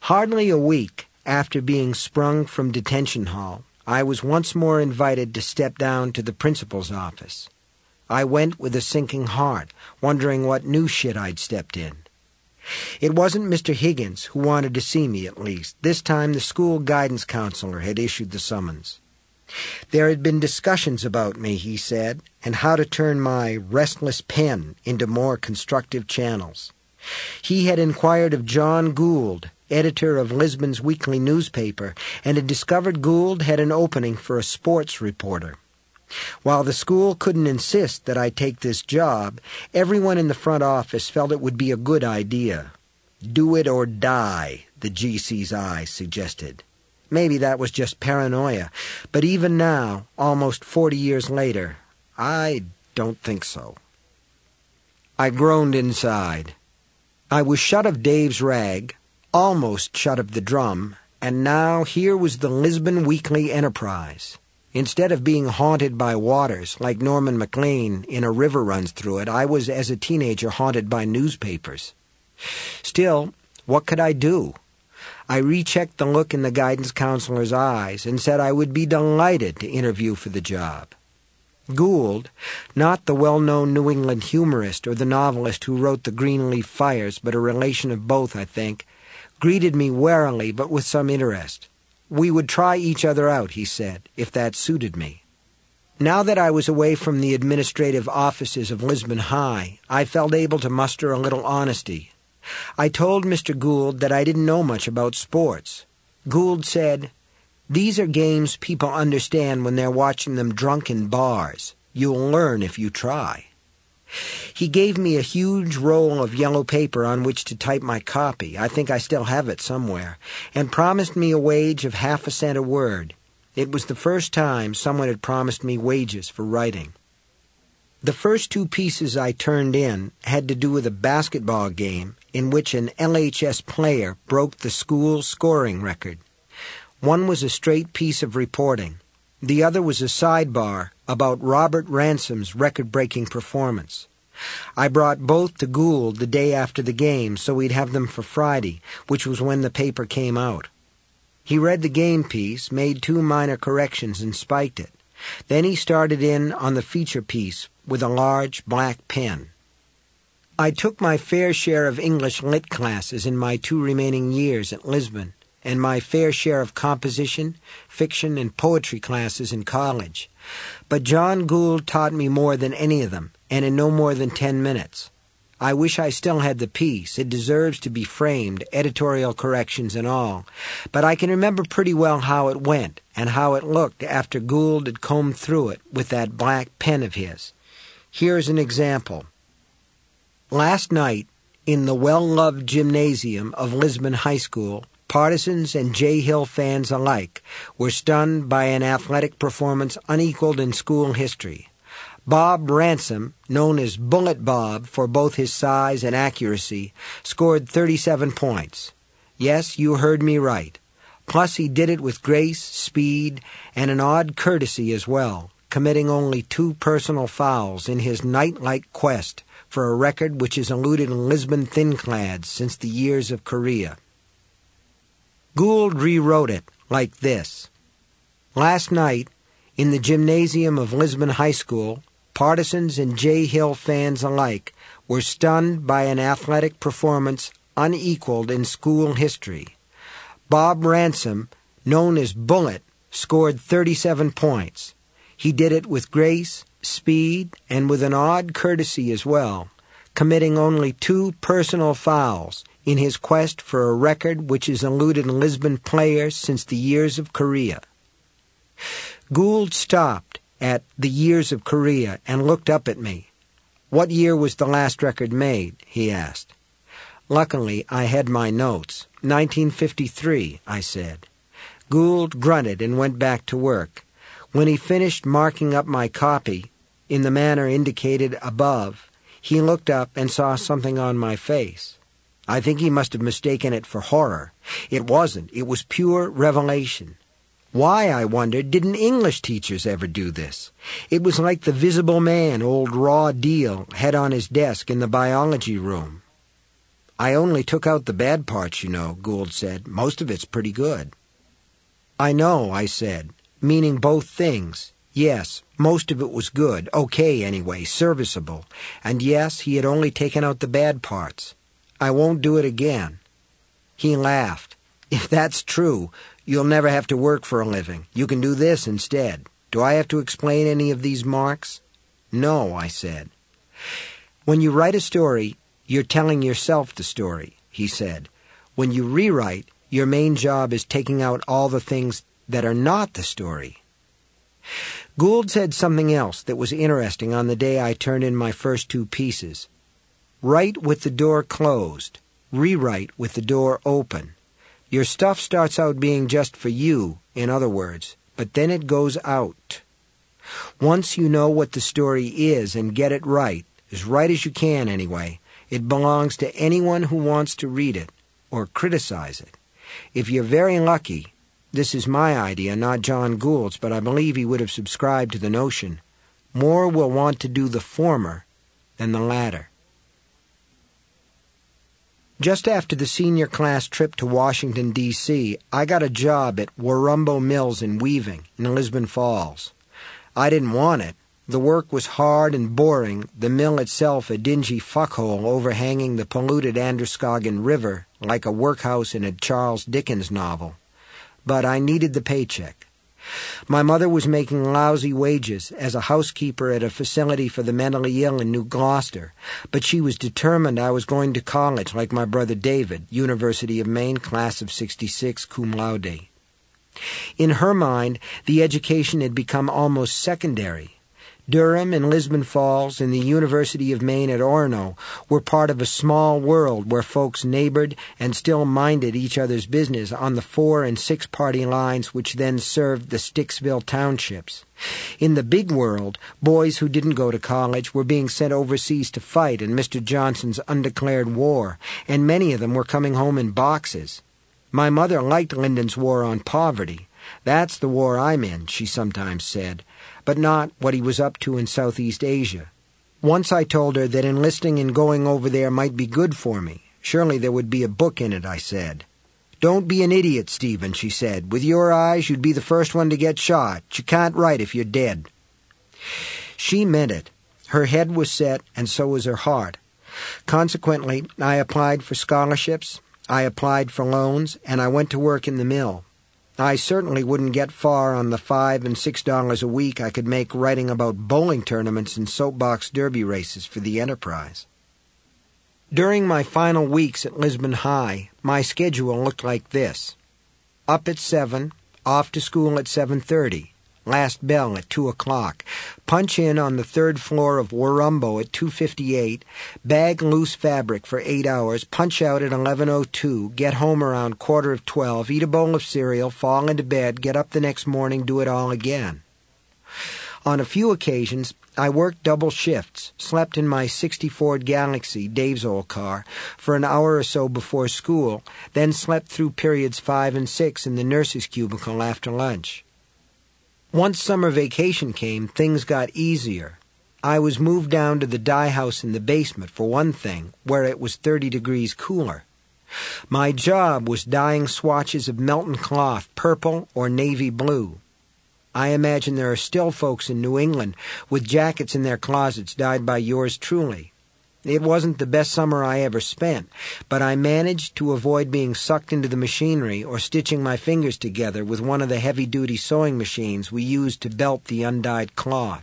Hardly a week after being sprung from detention hall, I was once more invited to step down to the principal's office. I went with a sinking heart, wondering what new shit I'd stepped in. It wasn't Mr. Higgins who wanted to see me, at least. This time the school guidance counselor had issued the summons. There had been discussions about me, he said, and how to turn my restless pen into more constructive channels. He had inquired of John Gould, editor of Lisbon's weekly newspaper, and had discovered Gould had an opening for a sports reporter. While the school couldn't insist that I take this job, everyone in the front office felt it would be a good idea. Do it or die, the GC's eye suggested. Maybe that was just paranoia, but even now, almost 40 years later, I don't think so. I groaned inside. I was shut of Dave's rag, almost shut of the drum, and now here was the Lisbon Weekly Enterprise. Instead of being haunted by waters, like Norman MacLean in A River Runs Through It, I was, as a teenager, haunted by newspapers. Still, what could I do? I rechecked the look in the guidance counselor's eyes and said I would be delighted to interview for the job. Gould, not the well-known New England humorist or the novelist who wrote The Greenleaf Fires, but a relation of both, I think, greeted me warily but with some interest. We would try each other out, he said, if that suited me. Now that I was away from the administrative offices of Lisbon High, I felt able to muster a little honesty. I told Mr. Gould that I didn't know much about sports. Gould said, "These are games people understand when they're watching them drunk in bars. You'll learn if you try." He gave me a huge roll of yellow paper on which to type my copy, I think I still have it somewhere, and promised me a wage of 1/2 cent a word. It was the first time someone had promised me wages for writing. The first 2 pieces I turned in had to do with a basketball game in which an LHS player broke the school scoring record. One was a straight piece of reporting. The other was a sidebar about Robert Ransom's record-breaking performance. I brought both to Gould the day after the game so we'd have them for Friday, which was when the paper came out. He read the game piece, made 2 minor corrections, and spiked it. Then he started in on the feature piece with a large black pen. I took my fair share of English lit classes in my 2 remaining years at Lisbon, and my fair share of composition, fiction, and poetry classes in college. But John Gould taught me more than any of them, and in no more than 10 minutes. I wish I still had the piece. It deserves to be framed, editorial corrections and all. But I can remember pretty well how it went, and how it looked after Gould had combed through it with that black pen of his. Here's an example. Last night, in the well-loved gymnasium of Lisbon High School, partisans and Jay Hill fans alike were stunned by an athletic performance unequaled in school history. Bob Ransom, known as Bullet Bob for both his size and accuracy, scored 37 points. Yes, you heard me right. Plus he did it with grace, speed, and an odd courtesy as well, committing only 2 personal fouls in his knight-like quest for a record which has eluded Lisbon thin-clads since the years of Korea. Gould rewrote it like this. Last night, in the gymnasium of Lisbon High School, partisans and Jay Hill fans alike were stunned by an athletic performance unequaled in school history. Bob Ransom, known as Bullet, scored 37 points. He did it with grace, speed, and with an odd courtesy as well, committing only 2 personal fouls in his quest for a record which has eluded Lisbon players since the years of Korea. Gould stopped at the years of Korea and looked up at me. "What year was the last record made?" he asked. Luckily, I had my notes. 1953, I said. Gould grunted and went back to work. When he finished marking up my copy, in the manner indicated above, he looked up and saw something on my face. I think he must have mistaken it for horror. It wasn't. It was pure revelation. Why, I wondered, didn't English teachers ever do this? It was like the Visible Man old Raw Deal had on his desk in the biology room. I only took out the bad parts, you know, Gould said. Most of it's pretty good. I know, I said, meaning both things. Yes, most of it was good, okay anyway, serviceable. And yes, he had only taken out the bad parts. I won't do it again. He laughed. If that's true, you'll never have to work for a living. You can do this instead. Do I have to explain any of these marks? No, I said. When you write a story, you're telling yourself the story, he said. When you rewrite, your main job is taking out all the things that are not the story. Gould said something else that was interesting on the day I turned in my first 2 pieces. Write with the door closed. Rewrite with the door open. Your stuff starts out being just for you, in other words, but then it goes out. Once you know what the story is and get it right as you can anyway, it belongs to anyone who wants to read it or criticize it. If you're very lucky, this is my idea, not John Gould's, but I believe he would have subscribed to the notion, more will want to do the former than the latter. Just after the senior class trip to Washington, D.C., I got a job at Warumbo Mills in Weaving, in Lisbon Falls. I didn't want it. The work was hard and boring, the mill itself a dingy fuckhole overhanging the polluted Androscoggin River like a workhouse in a Charles Dickens novel. But I needed the paycheck. My mother was making lousy wages as a housekeeper at a facility for the mentally ill in New Gloucester, but she was determined I was going to college like my brother David, University of Maine, class of '66, cum laude. In her mind, the education had become almost secondary. Durham and Lisbon Falls and the University of Maine at Orono were part of a small world where folks neighbored and still minded each other's business on the 4- and 6-party lines which then served the Sticksville townships. In the big world, boys who didn't go to college were being sent overseas to fight in Mr. Johnson's undeclared war, and many of them were coming home in boxes. My mother liked Lyndon's war on poverty. That's the war I'm in, she sometimes said, but not what he was up to in Southeast Asia. Once I told her that enlisting and going over there might be good for me. Surely there would be a book in it, I said. Don't be an idiot, Stephen, she said. With your eyes, you'd be the first one to get shot. You can't write if you're dead. She meant it. Her head was set, and so was her heart. Consequently, I applied for scholarships, I applied for loans, and I went to work in the mill. I certainly wouldn't get far on the $5 and $6 a week I could make writing about bowling tournaments and soapbox derby races for the Enterprise. During my final weeks at Lisbon High, my schedule looked like this. Up at 7, off to school at 7:30, last bell at 2 o'clock, punch in on the 3rd floor of Warumbo at 2:58, bag loose fabric for 8 hours, punch out at 11:02, get home around 11:45, eat a bowl of cereal, fall into bed, get up the next morning, do it all again. On a few occasions, I worked double shifts, slept in my '60 Ford Galaxy, Dave's old car, for an hour or so before school, then slept through periods 5 and 6 in the nurse's cubicle after lunch. Once summer vacation came, things got easier. I was moved down to the dye house in the basement, for one thing, where it was 30 degrees cooler. My job was dyeing swatches of Melton cloth, purple or navy blue. I imagine there are still folks in New England with jackets in their closets dyed by yours truly. It wasn't the best summer I ever spent, but I managed to avoid being sucked into the machinery or stitching my fingers together with one of the heavy-duty sewing machines we used to belt the undyed cloth.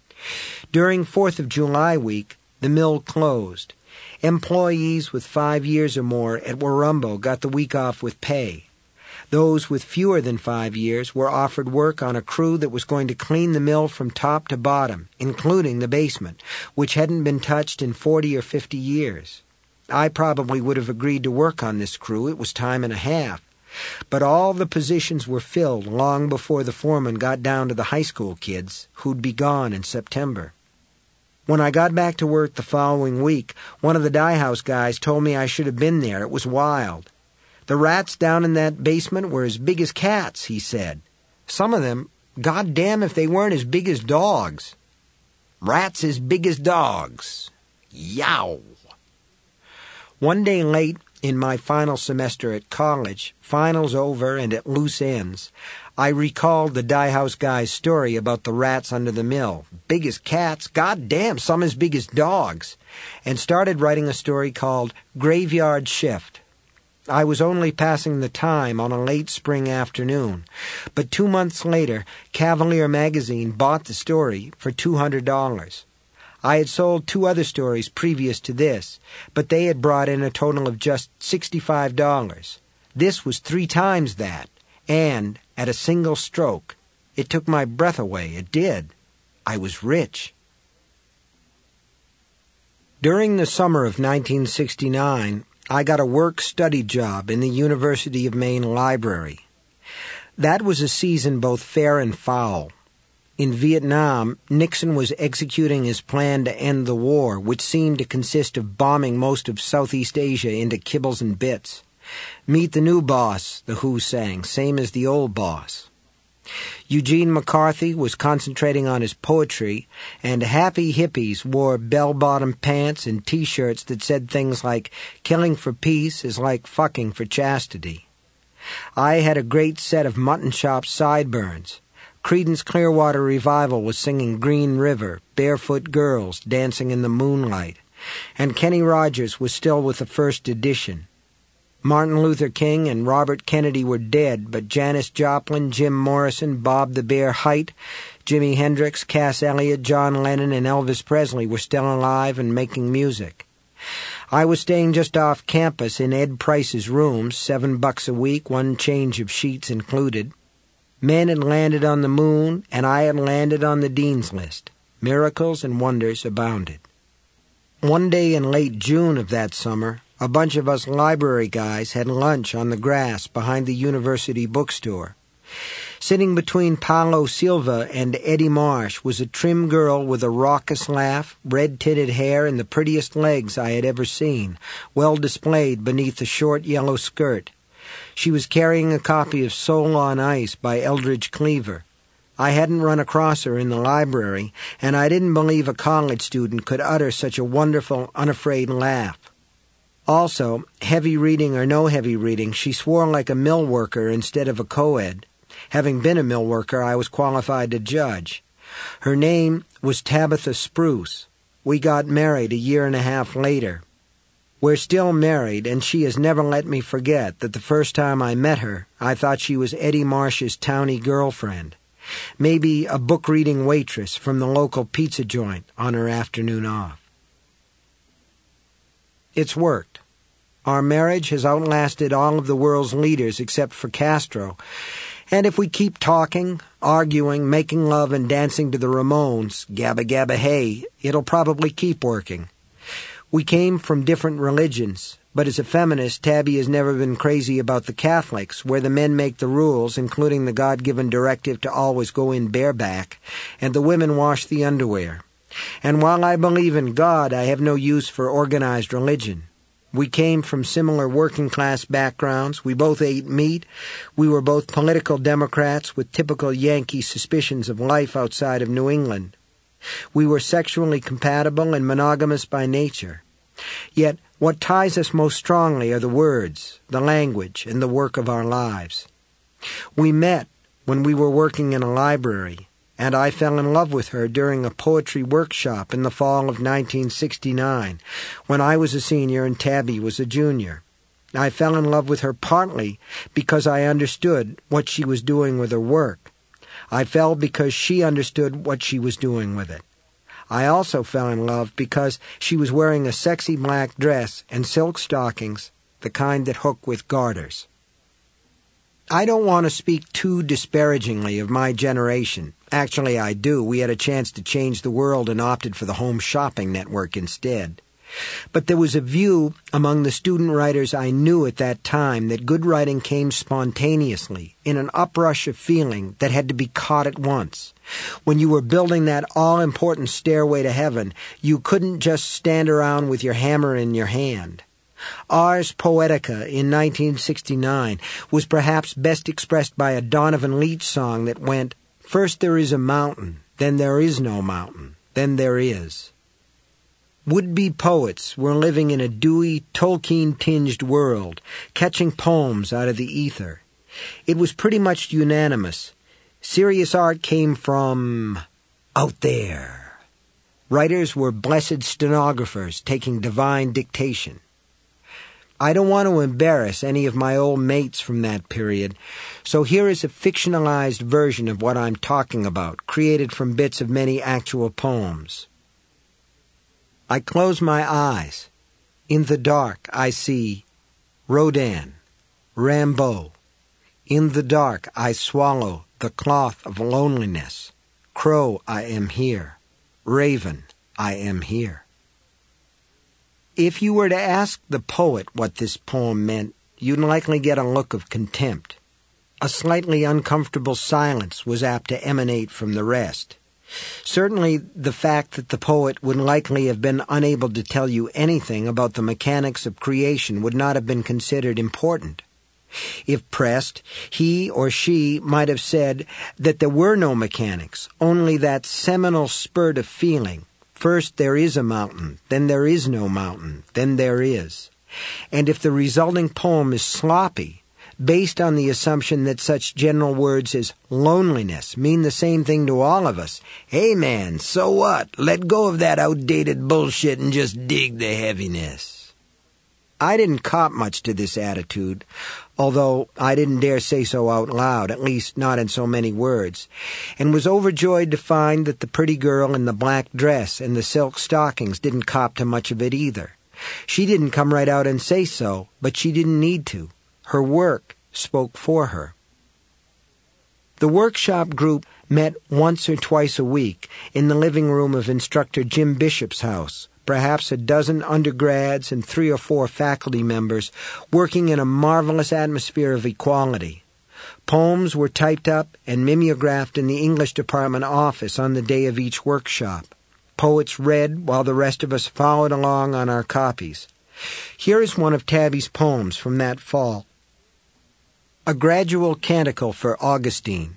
During 4th of July week, the mill closed. Employees with 5 years or more at Warumbo got the week off with pay. Those with fewer than 5 years were offered work on a crew that was going to clean the mill from top to bottom, including the basement, which hadn't been touched in 40 or 50 years. I probably would have agreed to work on this crew. It was time and a half. But all the positions were filled long before the foreman got down to the high school kids, who'd be gone in September. When I got back to work the following week, one of the dye house guys told me I should have been there. It was wild. The rats down in that basement were as big as cats, he said. Some of them, goddamn if they weren't as big as dogs. Rats as big as dogs. Yow! One day late in my final semester at college, finals over and at loose ends, I recalled the Dye House guy's story about the rats under the mill. Big as cats, goddamn, some as big as dogs, and started writing a story called Graveyard Shift. I was only passing the time on a late spring afternoon, but 2 months later, Cavalier magazine bought the story for $200. I had sold 2 other stories previous to this, but they had brought in a total of just $65. This was 3 times that, and at a single stroke. It took my breath away, it did. I was rich. During the summer of 1969, I got a work-study job in the University of Maine Library. That was a season both fair and foul. In Vietnam, Nixon was executing his plan to end the war, which seemed to consist of bombing most of Southeast Asia into kibbles and bits. Meet the new boss, the Who sang, same as the old boss. Eugene McCarthy was concentrating on his poetry, and happy hippies wore bell-bottom pants and T-shirts that said things like, "Killing for peace is like fucking for chastity." I had a great set of mutton chop sideburns. Creedence Clearwater Revival was singing Green River, Barefoot Girls dancing in the moonlight, and Kenny Rogers was still with the first edition. Martin Luther King and Robert Kennedy were dead, but Janis Joplin, Jim Morrison, Bob the Bear Hite, Jimi Hendrix, Cass Elliot, John Lennon, and Elvis Presley were still alive and making music. I was staying just off campus in Ed Price's rooms, $7 a week, 1 change of sheets included. Men had landed on the moon, and I had landed on the dean's list. Miracles and wonders abounded. One day in late June of that summer, a bunch of us library guys had lunch on the grass behind the university bookstore. Sitting between Paulo Silva and Eddie Marsh was a trim girl with a raucous laugh, red-tinted hair, and the prettiest legs I had ever seen, well displayed beneath a short yellow skirt. She was carrying a copy of Soul on Ice by Eldridge Cleaver. I hadn't run across her in the library, and I didn't believe a college student could utter such a wonderful, unafraid laugh. Also, heavy reading or no heavy reading, she swore like a mill worker instead of a co-ed. Having been a mill worker, I was qualified to judge. Her name was Tabitha Spruce. We got married a 1.5 years later. We're still married, and she has never let me forget that the first time I met her, I thought she was Eddie Marsh's towny girlfriend. Maybe a book-reading waitress from the local pizza joint on her afternoon off. It's worked. Our marriage has outlasted all of the world's leaders except for Castro, and if we keep talking, arguing, making love, and dancing to the Ramones, gabba gabba hey, it'll probably keep working. We came from different religions, but as a feminist, Tabby has never been crazy about the Catholics, where the men make the rules, including the God-given directive to always go in bareback, and the women wash the underwear. And while I believe in God, I have no use for organized religion. We came from similar working-class backgrounds. We both ate meat. We were both political Democrats with typical Yankee suspicions of life outside of New England. We were sexually compatible and monogamous by nature. Yet what ties us most strongly are the words, the language, and the work of our lives. We met when we were working in a library, and I fell in love with her during a poetry workshop in the fall of 1969, when I was a senior and Tabby was a junior. I fell in love with her partly because I understood what she was doing with her work. I fell because she understood what she was doing with it. I also fell in love because she was wearing a sexy black dress and silk stockings, the kind that hook with garters. I don't want to speak too disparagingly of my generation. Actually, I do. We had a chance to change the world and opted for the Home Shopping Network instead. But there was a view among the student writers I knew at that time that good writing came spontaneously, in an uprush of feeling that had to be caught at once. When you were building that all-important stairway to heaven, you couldn't just stand around with your hammer in your hand. Ars Poetica in 1969 was perhaps best expressed by a Donovan Leitch song that went, "First there is a mountain, then there is no mountain, then there is." Would-be poets were living in a dewy, Tolkien-tinged world, catching poems out of the ether. It was pretty much unanimous. Serious art came from out there. Writers were blessed stenographers taking divine dictation. I don't want to embarrass any of my old mates from that period, so here is a fictionalized version of what I'm talking about, created from bits of many actual poems. I close my eyes. In the dark I see Rodin, Rimbaud. In the dark I swallow the cloth of loneliness. Crow, I am here. Raven, I am here. If you were to ask the poet what this poem meant, you'd likely get a look of contempt. A slightly uncomfortable silence was apt to emanate from the rest. Certainly, the fact that the poet would likely have been unable to tell you anything about the mechanics of creation would not have been considered important. If pressed, he or she might have said that there were no mechanics, only that seminal spurt of feeling. First there is a mountain, then there is no mountain, then there is. And if the resulting poem is sloppy, based on the assumption that such general words as loneliness mean the same thing to all of us, hey man, so what? Let go of that outdated bullshit and just dig the heaviness. I didn't cop much to this attitude, although I didn't dare say so out loud, at least not in so many words, and was overjoyed to find that the pretty girl in the black dress and the silk stockings didn't cop to much of it either. She didn't come right out and say so, but she didn't need to. Her work spoke for her. The workshop group met once or twice a week in the living room of instructor Jim Bishop's house, perhaps a dozen undergrads and 3 or 4 faculty members working in a marvelous atmosphere of equality. Poems were typed up and mimeographed in the English department office on the day of each workshop. Poets read while the rest of us followed along on our copies. Here is one of Tabby's poems from that fall. A Gradual Canticle for Augustine.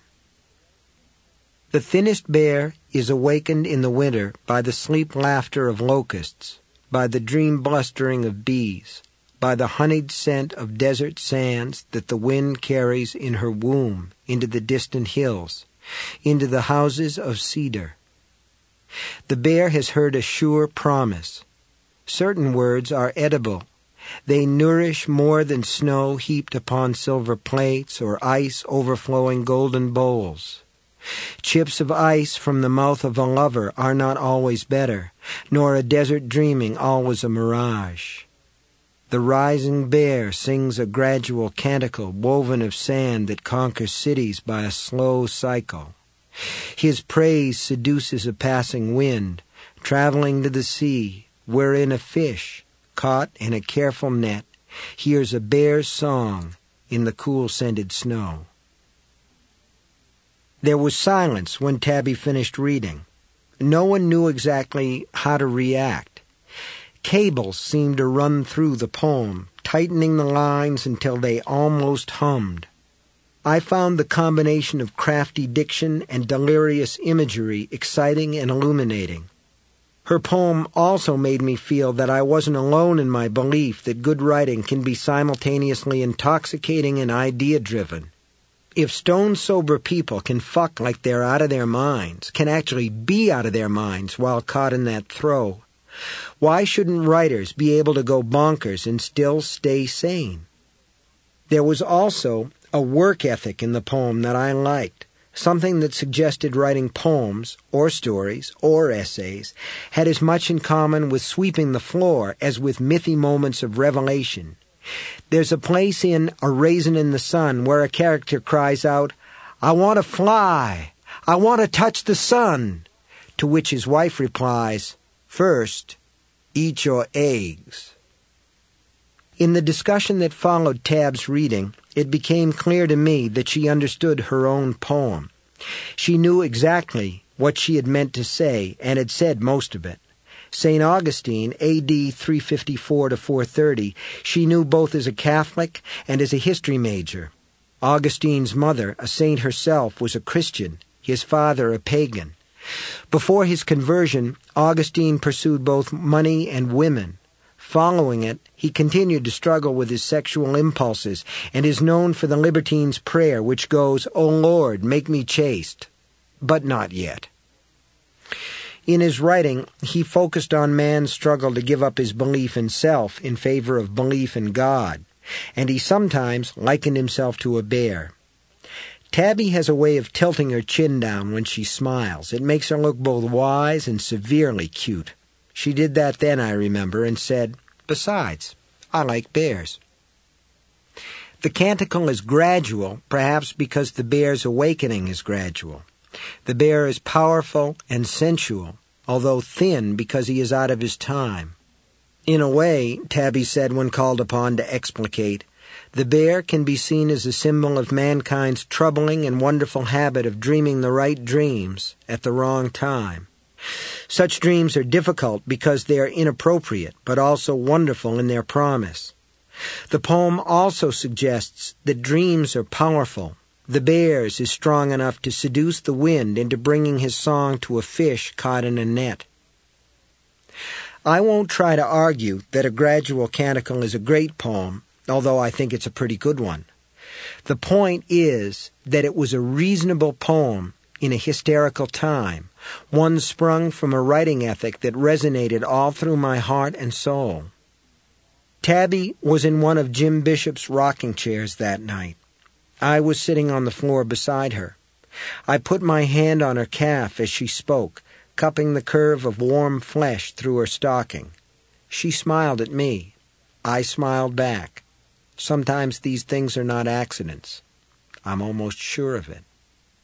The thinnest bear is awakened in the winter by the sleep laughter of locusts, by the dream blustering of bees, by the honeyed scent of desert sands that the wind carries in her womb into the distant hills, into the houses of cedar. The bear has heard a sure promise. Certain words are edible. They nourish more than snow heaped upon silver plates or ice overflowing golden bowls. Chips of ice from the mouth of a lover are not always better, nor a desert dreaming always a mirage. The rising bear sings a gradual canticle woven of sand that conquers cities by a slow cycle. His praise seduces a passing wind, traveling to the sea, wherein a fish, caught in a careful net, hears a bear's song in the cool-scented snow. There was silence when Tabby finished reading. No one knew exactly how to react. Cables seemed to run through the poem, tightening the lines until they almost hummed. I found the combination of crafty diction and delirious imagery exciting and illuminating. Her poem also made me feel that I wasn't alone in my belief that good writing can be simultaneously intoxicating and idea-driven. If stone-sober people can fuck like they're out of their minds, can actually be out of their minds while caught in that throw, why shouldn't writers be able to go bonkers and still stay sane? There was also a work ethic in the poem that I liked. Something that suggested writing poems, or stories, or essays, had as much in common with sweeping the floor as with mithy moments of revelation. There's a place in A Raisin in the Sun where a character cries out, "I want to fly! I want to touch the sun!" To which his wife replies, "First, eat your eggs." In the discussion that followed Tab's reading, it became clear to me that she understood her own poem. She knew exactly what she had meant to say, and had said most of it. St. Augustine, A.D. 354 to 430, she knew both as a Catholic and as a history major. Augustine's mother, a saint herself, was a Christian, his father a pagan. Before his conversion, Augustine pursued both money and women. Following it, he continued to struggle with his sexual impulses and is known for the libertine's prayer, which goes, "O Lord, make me chaste," but not yet. In his writing, he focused on man's struggle to give up his belief in self in favor of belief in God, and he sometimes likened himself to a bear. Tabby has a way of tilting her chin down when she smiles. It makes her look both wise and severely cute. She did that then, I remember, and said, "Besides, I like bears." The canticle is gradual, perhaps because the bear's awakening is gradual. The bear is powerful and sensual, although thin because he is out of his time. In a way, Tabby said when called upon to explicate, the bear can be seen as a symbol of mankind's troubling and wonderful habit of dreaming the right dreams at the wrong time. Such dreams are difficult because they are inappropriate, but also wonderful in their promise. The poem also suggests that dreams are powerful. The bear's is strong enough to seduce the wind into bringing his song to a fish caught in a net. I won't try to argue that A Gradual Canticle is a great poem, although I think it's a pretty good one. The point is that it was a reasonable poem in a hysterical time, one sprung from a writing ethic that resonated all through my heart and soul. Tabby was in one of Jim Bishop's rocking chairs that night. I was sitting on the floor beside her. I put my hand on her calf as she spoke, cupping the curve of warm flesh through her stocking. She smiled at me. I smiled back. Sometimes these things are not accidents. I'm almost sure of it.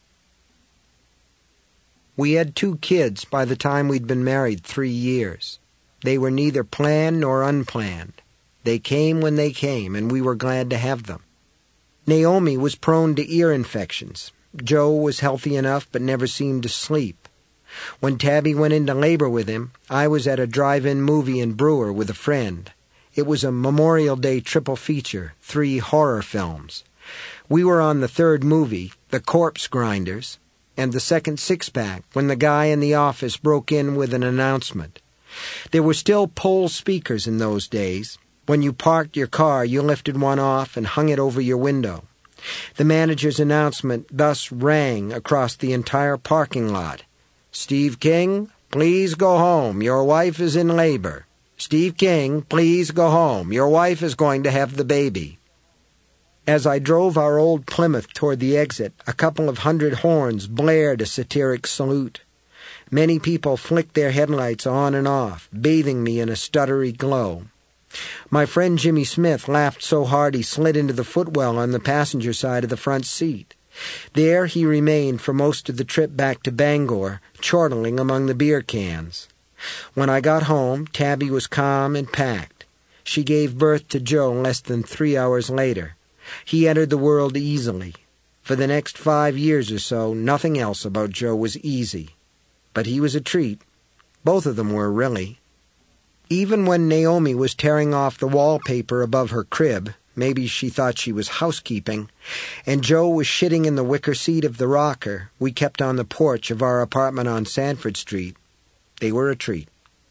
We had 2 kids by the time we'd been married 3 years. They were neither planned nor unplanned. They came when they came, and we were glad to have them. Naomi was prone to ear infections. Joe was healthy enough but never seemed to sleep. When Tabby went into labor with him, I was at a drive-in movie in Brewer with a friend. It was a Memorial Day triple feature, 3 horror films. We were on the 3rd movie, The Corpse Grinders, and the second six-pack when the guy in the office broke in with an announcement. There were still pole speakers in those days. When you parked your car, you lifted one off and hung it over your window. The manager's announcement thus rang across the entire parking lot. "Steve King, please go home. Your wife is in labor. Steve King, please go home. Your wife is going to have the baby." As I drove our old Plymouth toward the exit, a couple of 100 horns blared a satiric salute. Many people flicked their headlights on and off, bathing me in a stuttery glow. My friend Jimmy Smith laughed so hard he slid into the footwell on the passenger side of the front seat. There he remained for most of the trip back to Bangor, chortling among the beer cans. When I got home, Tabby was calm and packed. She gave birth to Joe less than 3 hours later. He entered the world easily. For the next 5 years or so, nothing else about Joe was easy. But he was a treat. Both of them were, really. Even when Naomi was tearing off the wallpaper above her crib, maybe she thought she was housekeeping, and Joe was shitting in the wicker seat of the rocker we kept on the porch of our apartment on Sanford Street, they were a treat.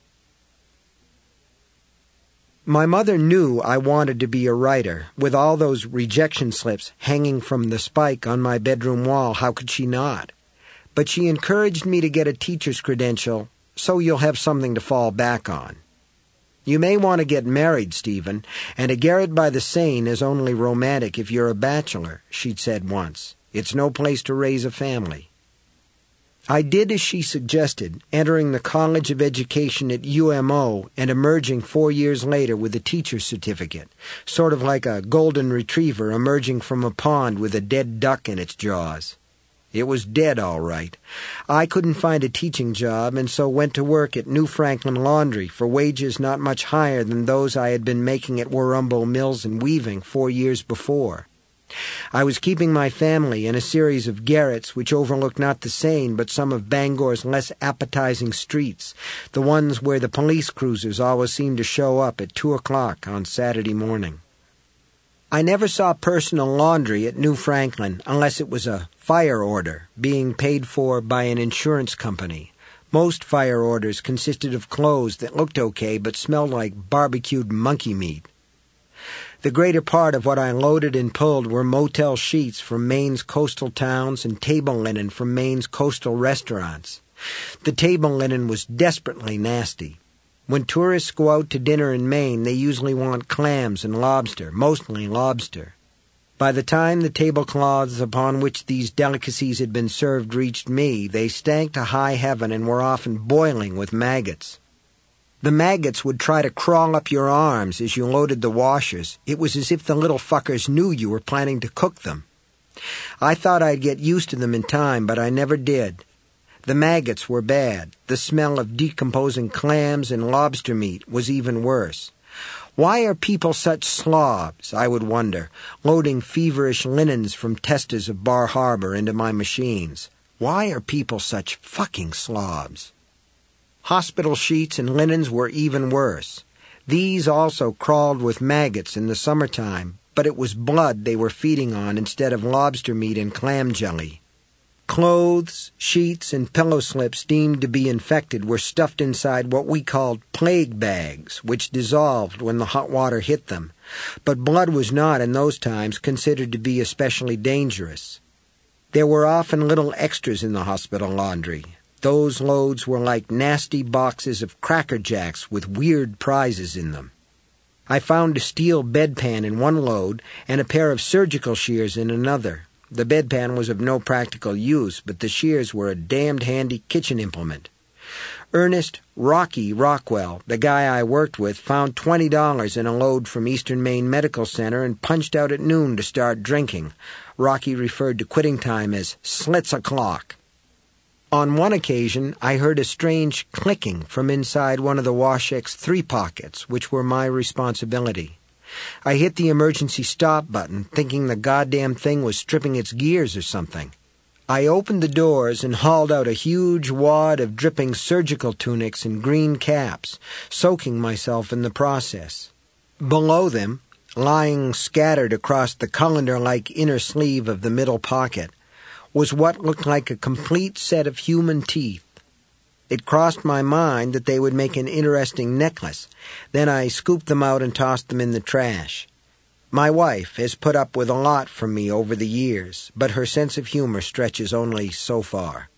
My mother knew I wanted to be a writer. With all those rejection slips hanging from the spike on my bedroom wall, how could she not? But she encouraged me to get a teacher's credential so you'll have something to fall back on. You may want to get married, Stephen, and a garret by the Seine is only romantic if you're a bachelor, she'd said once. It's no place to raise a family. I did as she suggested, entering the College of Education at UMO and emerging 4 years later with a teacher's certificate, sort of like a golden retriever emerging from a pond with a dead duck in its jaws. It was dead, all right. I couldn't find a teaching job and so went to work at New Franklin Laundry for wages not much higher than those I had been making at Warumbo Mills and Weaving 4 years before. I was keeping my family in a series of garrets which overlooked not the Seine but some of Bangor's less appetizing streets, the ones where the police cruisers always seemed to show up at 2 o'clock on Saturday morning. I never saw personal laundry at New Franklin unless it was a fire order being paid for by an insurance company. Most fire orders consisted of clothes that looked okay but smelled like barbecued monkey meat. The greater part of what I loaded and pulled were motel sheets from Maine's coastal towns and table linen from Maine's coastal restaurants. The table linen was desperately nasty. When tourists go out to dinner in Maine, they usually want clams and lobster, mostly lobster. By the time the tablecloths upon which these delicacies had been served reached me, they stank to high heaven and were often boiling with maggots. The maggots would try to crawl up your arms as you loaded the washers. It was as if the little fuckers knew you were planning to cook them. I thought I'd get used to them in time, but I never did. The maggots were bad. The smell of decomposing clams and lobster meat was even worse. Why are people such slobs, I would wonder, loading feverish linens from Testa's of Bar Harbor into my machines? Why are people such fucking slobs? Hospital sheets and linens were even worse. These also crawled with maggots in the summertime, but it was blood they were feeding on instead of lobster meat and clam jelly. Clothes, sheets, and pillow slips deemed to be infected were stuffed inside what we called plague bags, which dissolved when the hot water hit them. But blood was not, in those times, considered to be especially dangerous. There were often little extras in the hospital laundry. Those loads were like nasty boxes of Cracker Jacks with weird prizes in them. I found a steel bedpan in one load and a pair of surgical shears in another. The bedpan was of no practical use, but the shears were a damned handy kitchen implement. Ernest Rocky Rockwell, the guy I worked with, found $20 in a load from Eastern Maine Medical Center and punched out at noon to start drinking. Rocky referred to quitting time as slits o'clock. On one occasion, I heard a strange clicking from inside one of the Washek's 3 pockets, which were my responsibility. I hit the emergency stop button, thinking the goddamn thing was stripping its gears or something. I opened the doors and hauled out a huge wad of dripping surgical tunics and green caps, soaking myself in the process. Below them, lying scattered across the colander-like inner sleeve of the middle pocket, was what looked like a complete set of human teeth. It crossed my mind that they would make an interesting necklace. Then I scooped them out and tossed them in the trash. My wife has put up with a lot from me over the years, but her sense of humor stretches only so far.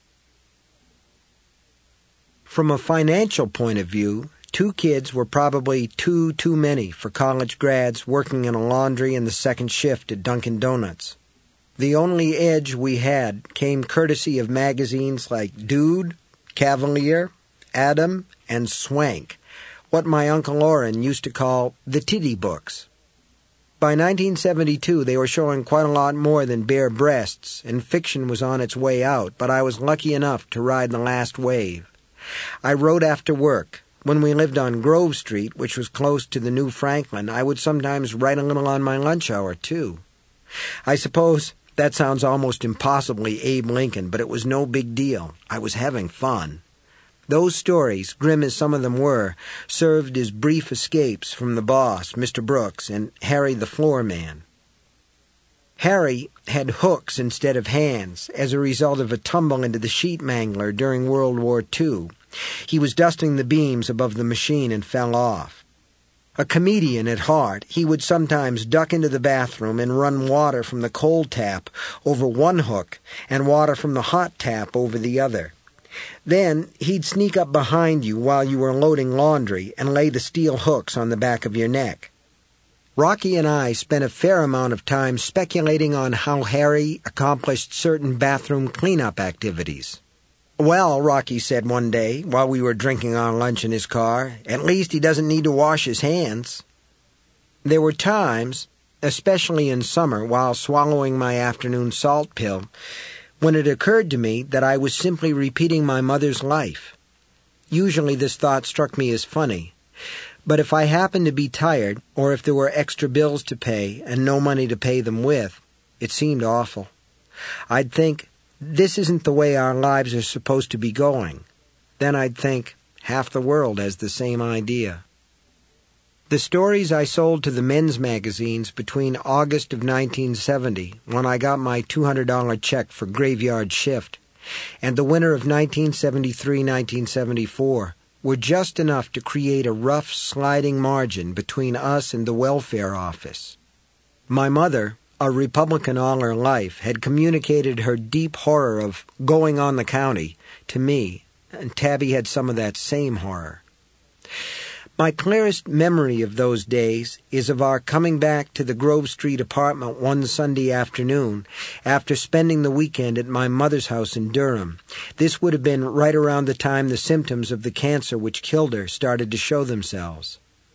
From a financial point of view, 2 kids were probably too many for college grads working in a laundry and the second shift at Dunkin' Donuts. The only edge we had came courtesy of magazines like Dude, Cavalier, Adam, and Swank, what my Uncle Orrin used to call the titty books. By 1972, they were showing quite a lot more than bare breasts, and fiction was on its way out, but I was lucky enough to ride the last wave. I wrote after work. When we lived on Grove Street, which was close to the New Franklin, I would sometimes write a little on my lunch hour, too. I suppose that sounds almost impossibly Abe Lincoln, but it was no big deal. I was having fun. Those stories, grim as some of them were, served as brief escapes from the boss, Mr. Brooks, and Harry the floor man. Harry had hooks instead of hands as a result of a tumble into the sheet mangler during World War II. He was dusting the beams above the machine and fell off. A comedian at heart, he would sometimes duck into the bathroom and run water from the cold tap over one hook and water from the hot tap over the other. Then he'd sneak up behind you while you were loading laundry and lay the steel hooks on the back of your neck. Rocky and I spent a fair amount of time speculating on how Harry accomplished certain bathroom cleanup activities. "Well," Rocky said one day while we were drinking our lunch in his car, "at least he doesn't need to wash his hands." There were times, especially in summer while swallowing my afternoon salt pill, when it occurred to me that I was simply repeating my mother's life. Usually this thought struck me as funny, but if I happened to be tired, or if there were extra bills to pay and no money to pay them with, it seemed awful. I'd think, this isn't the way our lives are supposed to be going. Then I'd think, half the world has the same idea. The stories I sold to the men's magazines between August of 1970, when I got my $200 check for Graveyard Shift, and the winter of 1973-1974 were just enough to create a rough sliding margin between us and the welfare office. My mother, a Republican all her life, had communicated her deep horror of going on the county to me, and Tabby had some of that same horror. My clearest memory of those days is of our coming back to the Grove Street apartment one Sunday afternoon after spending the weekend at my mother's house in Durham. This would have been right around the time the symptoms of the cancer which killed her started to show themselves.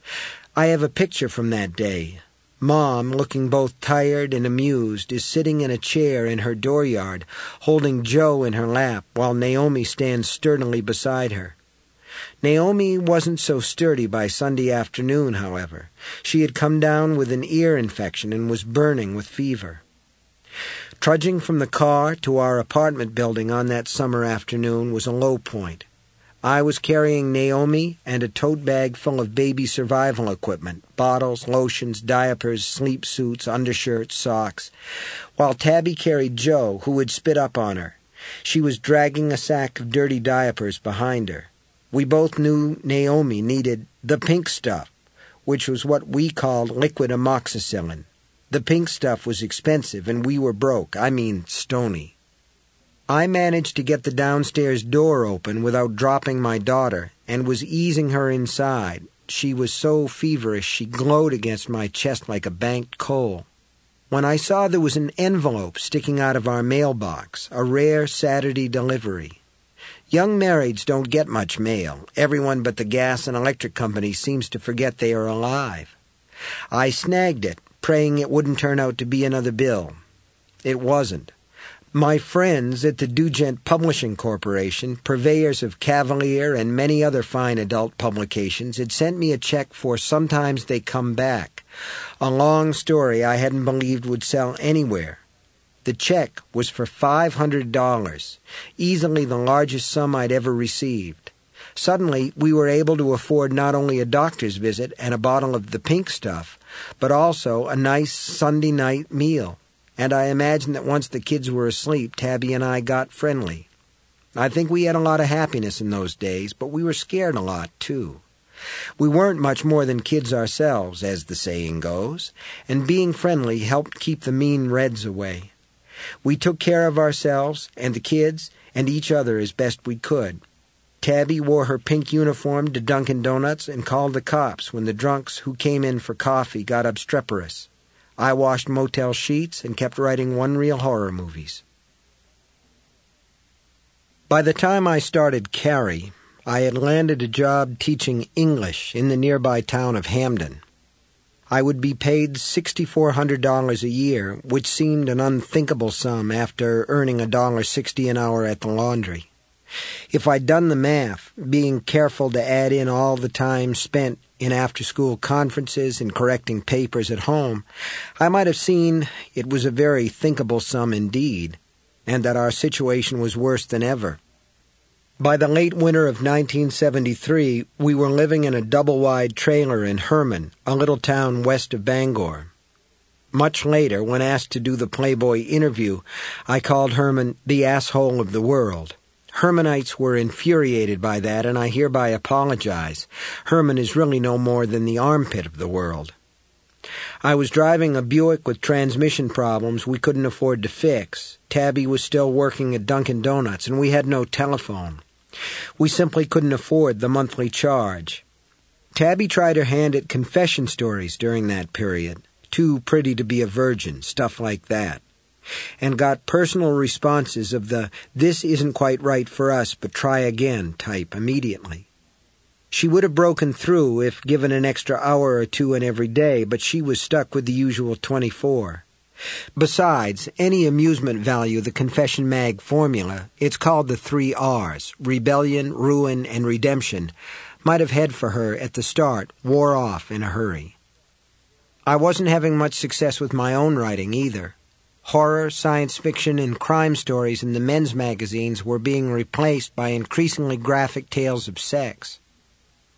I have a picture from that day. Mom, looking both tired and amused, is sitting in a chair in her dooryard, holding Joe in her lap, while Naomi stands sturdily beside her. Naomi wasn't so sturdy by Sunday afternoon, however. She had come down with an ear infection and was burning with fever. Trudging from the car to our apartment building on that summer afternoon was a low point. I was carrying Naomi and a tote bag full of baby survival equipment, bottles, lotions, diapers, sleep suits, undershirts, socks, while Tabby carried Joe, who would spit up on her. She was dragging a sack of dirty diapers behind her. We both knew Naomi needed the pink stuff, which was what we called liquid amoxicillin. The pink stuff was expensive, and we were broke. I mean stony. I managed to get the downstairs door open without dropping my daughter, and was easing her inside. She was so feverish she glowed against my chest like a banked coal. When I saw there was an envelope sticking out of our mailbox, a rare Saturday delivery. Young marrieds don't get much mail. Everyone but the gas and electric company seems to forget they are alive. I snagged it, praying it wouldn't turn out to be another bill. It wasn't. My friends at the Dugent Publishing Corporation, purveyors of Cavalier and many other fine adult publications, had sent me a check for Sometimes They Come Back, a long story I hadn't believed would sell anywhere. The check was for $500, easily the largest sum I'd ever received. Suddenly, we were able to afford not only a doctor's visit and a bottle of the pink stuff, but also a nice Sunday night meal. And I imagine that once the kids were asleep, Tabby and I got friendly. I think we had a lot of happiness in those days, but we were scared a lot, too. We weren't much more than kids ourselves, as the saying goes, and being friendly helped keep the mean Reds away. We took care of ourselves and the kids and each other as best we could. Tabby wore her pink uniform to Dunkin' Donuts and called the cops when the drunks who came in for coffee got obstreperous. I washed motel sheets and kept writing one-reel horror movies. By the time I started Carrie, I had landed a job teaching English in the nearby town of Hamden. I would be paid $6,400 a year, which seemed an unthinkable sum after earning $1.60 an hour at the laundry. If I'd done the math, being careful to add in all the time spent in after-school conferences and correcting papers at home, I might have seen it was a very thinkable sum indeed, and that our situation was worse than ever. By the late winter of 1973, we were living in a double-wide trailer in Herman, a little town west of Bangor. Much later, when asked to do the Playboy interview, I called Herman the asshole of the world. Hermanites were infuriated by that, and I hereby apologize. Herman is really no more than the armpit of the world. I was driving a Buick with transmission problems we couldn't afford to fix. Tabby was still working at Dunkin' Donuts, and we had no telephone. We simply couldn't afford the monthly charge. Tabby tried her hand at confession stories during that period, too pretty to be a virgin, stuff like that, and got personal responses of the "this isn't quite right for us, but try again" type immediately. She would have broken through if given an extra hour or two in every day, but she was stuck with the usual 24. Besides any amusement value the Confession Mag formula, it's called the 3 R's, rebellion, ruin, and redemption, might have had for her at the start, wore off in a hurry. I wasn't having much success with my own writing either. Horror, science fiction, and crime stories in the men's magazines were being replaced by increasingly graphic tales of sex.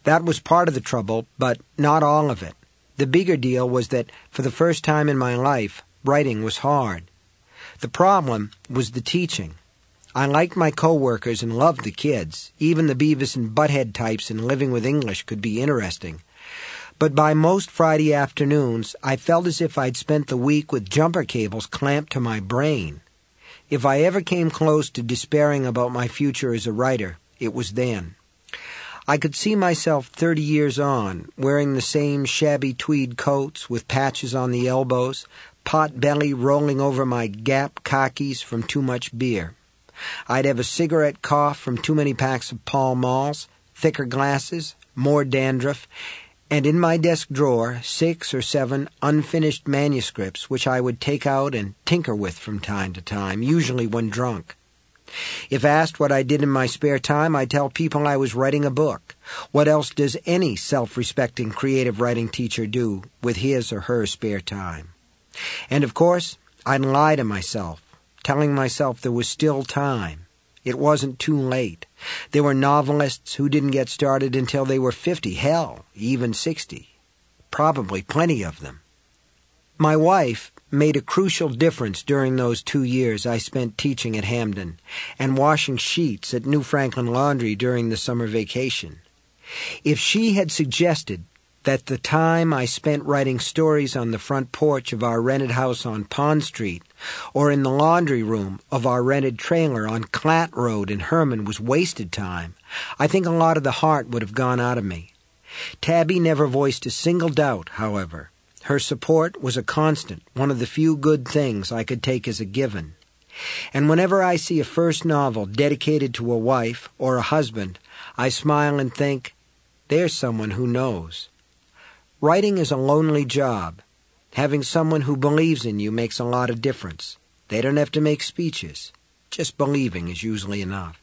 That was part of the trouble, but not all of it. The bigger deal was that, for the first time in my life, writing was hard. The problem was the teaching. I liked my co-workers and loved the kids. Even the Beavis and Butthead types in Living with English could be interesting. But by most Friday afternoons, I felt as if I'd spent the week with jumper cables clamped to my brain. If I ever came close to despairing about my future as a writer, it was then. I could see myself 30 years on, wearing the same shabby tweed coats with patches on the elbows, pot belly rolling over my Gap khakis from too much beer. I'd have a cigarette cough from too many packs of Pall Malls, thicker glasses, more dandruff, and in my desk drawer 6 or 7 unfinished manuscripts which I would take out and tinker with from time to time, usually when drunk. If asked what I did in my spare time, I'd tell people I was writing a book. What else does any self-respecting creative writing teacher do with his or her spare time? And of course, I'd lie to myself, telling myself there was still time. It wasn't too late. There were novelists who didn't get started until they were 50, hell, even 60. Probably plenty of them. My wife made a crucial difference during those 2 years I spent teaching at Hamden and washing sheets at New Franklin Laundry during the summer vacation. If she had suggested that the time I spent writing stories on the front porch of our rented house on Pond Street or in the laundry room of our rented trailer on Clatt Road in Herman was wasted time, I think a lot of the heart would have gone out of me. Tabby never voiced a single doubt, however. Her support was a constant, one of the few good things I could take as a given. And whenever I see a first novel dedicated to a wife or a husband, I smile and think, there's someone who knows. Writing is a lonely job. Having someone who believes in you makes a lot of difference. They don't have to make speeches. Just believing is usually enough.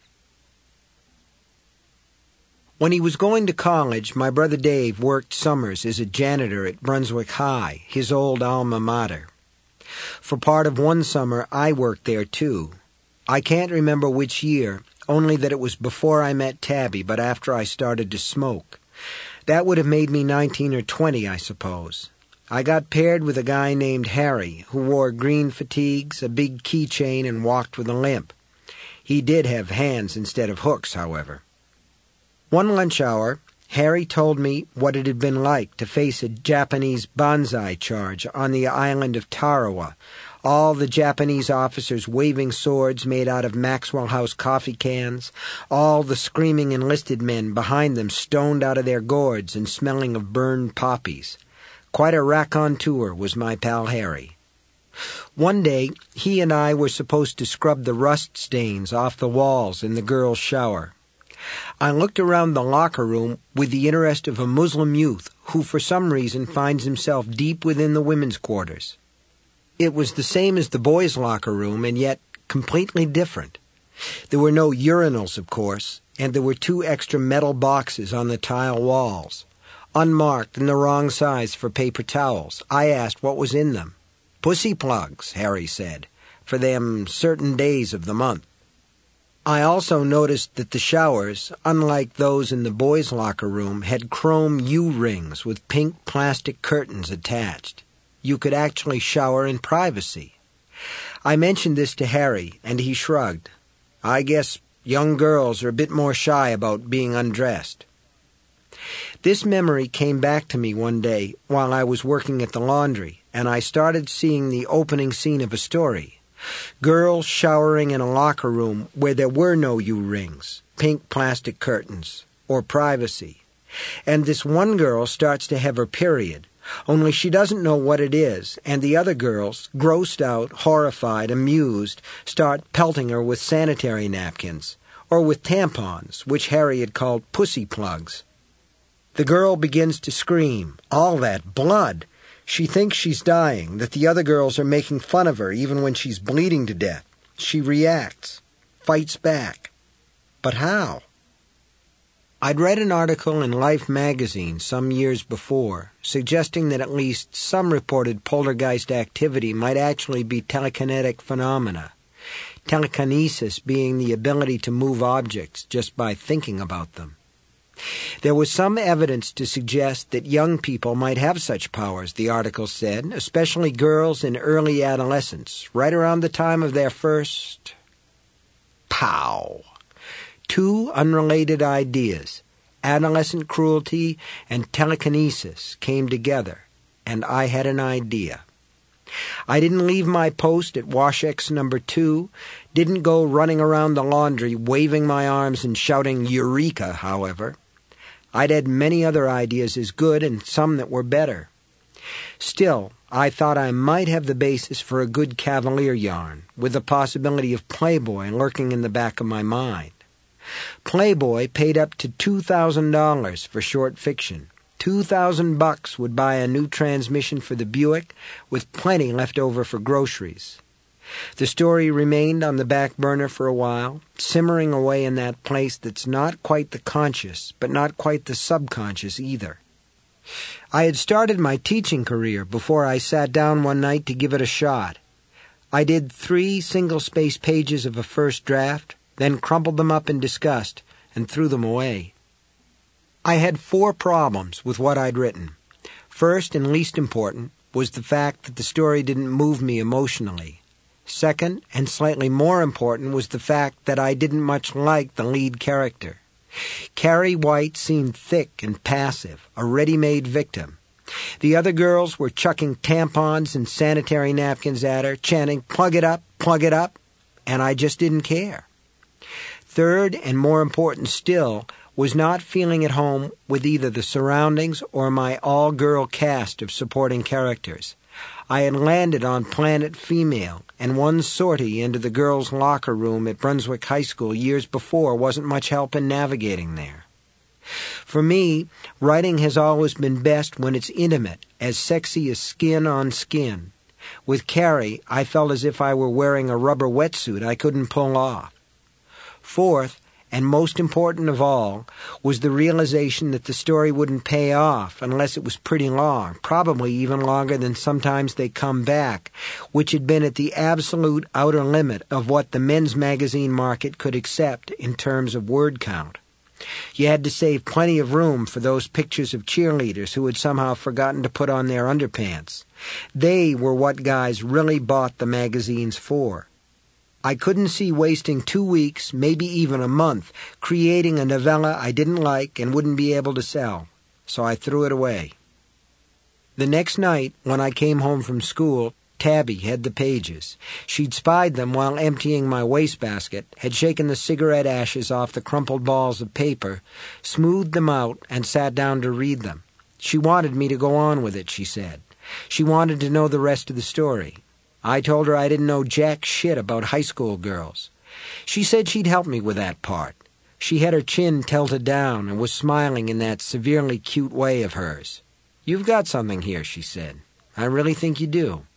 When he was going to college, my brother Dave worked summers as a janitor at Brunswick High, his old alma mater. For part of one summer, I worked there too. I can't remember which year, only that it was before I met Tabby, but after I started to smoke. That would have made me 19 or 20, I suppose. I got paired with a guy named Harry, who wore green fatigues, a big keychain, and walked with a limp. He did have hands instead of hooks, however. One lunch hour, Harry told me what it had been like to face a Japanese banzai charge on the island of Tarawa, all the Japanese officers waving swords made out of Maxwell House coffee cans, all the screaming enlisted men behind them stoned out of their gourds and smelling of burned poppies. Quite a raconteur was my pal Harry. One day, he and I were supposed to scrub the rust stains off the walls in the girls' shower. I looked around the locker room with the interest of a Muslim youth who for some reason finds himself deep within the women's quarters. It was the same as the boys' locker room, and yet completely different. There were no urinals, of course, and there were 2 extra metal boxes on the tile walls, unmarked and the wrong size for paper towels. I asked what was in them. "Pussy plugs," Harry said, "for them certain days of the month." I also noticed that the showers, unlike those in the boys' locker room, had chrome U-rings with pink plastic curtains attached. You could actually shower in privacy. I mentioned this to Harry, and he shrugged. I guess young girls are a bit more shy about being undressed. This memory came back to me one day while I was working at the laundry, and I started seeing the opening scene of a story. Girls showering in a locker room where there were no U-rings, pink plastic curtains, or privacy. And this one girl starts to have her period, only she doesn't know what it is, and the other girls, grossed out, horrified, amused, start pelting her with sanitary napkins, or with tampons, which Harry had called pussy plugs. The girl begins to scream, all that blood. She thinks she's dying, that the other girls are making fun of her even when she's bleeding to death. She reacts, fights back. But how? I'd read an article in Life magazine some years before, suggesting that at least some reported poltergeist activity might actually be telekinetic phenomena, telekinesis being the ability to move objects just by thinking about them. There was some evidence to suggest that young people might have such powers, the article said, especially girls in early adolescence, right around the time of their first... Pow! Two unrelated ideas, adolescent cruelty and telekinesis, came together, and I had an idea. I didn't leave my post at Washex number 2, didn't go running around the laundry waving my arms and shouting Eureka, however. I'd had many other ideas as good and some that were better. Still, I thought I might have the basis for a good Cavalier yarn, with the possibility of Playboy lurking in the back of my mind. Playboy paid up to $2,000 for short fiction. $2,000 would buy a new transmission for the Buick, with plenty left over for groceries. The story remained on the back burner for a while, simmering away in that place that's not quite the conscious, but not quite the subconscious either. I had started my teaching career before I sat down one night to give it a shot. I did 3 single-space pages of a first draft, then crumpled them up in disgust and threw them away. I had 4 problems with what I'd written. First, and least important, was the fact that the story didn't move me emotionally. Second, and slightly more important, was the fact that I didn't much like the lead character. Carrie White seemed thick and passive, a ready-made victim. The other girls were chucking tampons and sanitary napkins at her, chanting, plug it up, and I just didn't care. Third, and more important still, was not feeling at home with either the surroundings or my all-girl cast of supporting characters. I had landed on Planet Female, and one sortie into the girls' locker room at Brunswick High School years before wasn't much help in navigating there. For me, writing has always been best when it's intimate, as sexy as skin on skin. With Carrie, I felt as if I were wearing a rubber wetsuit I couldn't pull off. Fourth, and most important of all, was the realization that the story wouldn't pay off unless it was pretty long, probably even longer than Sometimes They Come Back, which had been at the absolute outer limit of what the men's magazine market could accept in terms of word count. You had to save plenty of room for those pictures of cheerleaders who had somehow forgotten to put on their underpants. They were what guys really bought the magazines for. I couldn't see wasting 2 weeks, maybe even a month, creating a novella I didn't like and wouldn't be able to sell, so I threw it away. The next night, when I came home from school, Tabby had the pages. She'd spied them while emptying my wastebasket, had shaken the cigarette ashes off the crumpled balls of paper, smoothed them out, and sat down to read them. She wanted me to go on with it, she said. She wanted to know the rest of the story. I told her I didn't know jack shit about high school girls. She said she'd help me with that part. She had her chin tilted down and was smiling in that severely cute way of hers. "You've got something here," she said. "I really think you do."